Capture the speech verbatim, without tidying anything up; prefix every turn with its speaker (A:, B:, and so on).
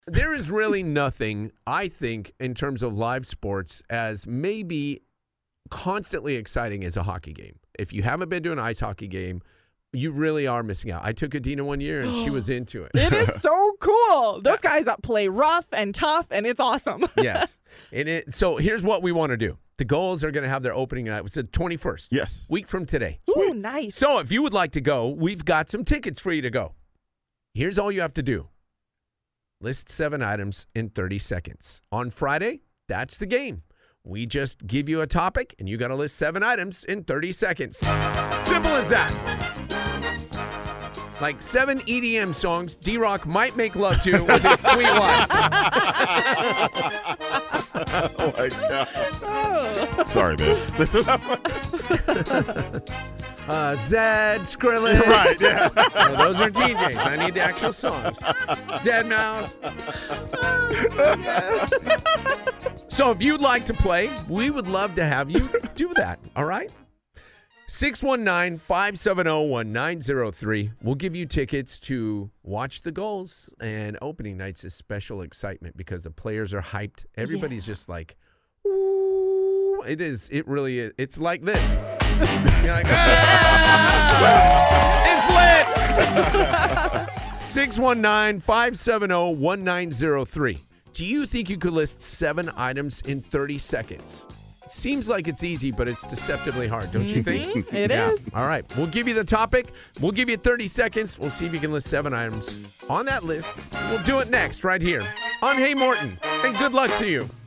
A: There is really nothing, I think, in terms of live sports as maybe constantly exciting as a hockey game. If you haven't been to an ice hockey game, you really are missing out. I took Adina one year, and she was into it.
B: It is so cool. Those guys that play rough and tough, and it's awesome.
A: Yes. And it, so here's what we want to do. The Gulls are going to have their opening night. It's the twenty-first.
C: Yes.
A: Week from today.
B: Ooh, nice.
A: So if you would like to go, we've got some tickets for you to go. Here's all you have to do. List seven items in thirty seconds. On Friday, that's the game. We just give you a topic, and you got to list seven items in thirty seconds. Simple as that. Like seven E D M songs D-Rock might make love to with his sweet wife.
C: Oh, my God. Oh. Sorry, man.
A: uh, Zed, Skrillex.
C: Right, yeah.
A: No, those are D Js. I need the actual songs. Dead Mouse. So if you'd like to play, we would love to have you do that, all right? six one nine, five seven zero, one nine zero three. We'll give you tickets to watch the Gulls, and opening night's a special excitement because the players are hyped. Everybody's yeah. just like, ooh. It is. It really is. It's like this. You're like, ah! It's lit. six one nine, five seven zero, one nine zero three. Do you think you could list seven items in thirty seconds? Seems like it's easy, but it's deceptively hard, don't you think?
B: Mm-hmm. It
A: yeah.
B: is.
A: All right. We'll give you the topic. We'll give you thirty seconds. We'll see if you can list seven items on that list. We'll do it next right here on Hey Morton. And good luck to you.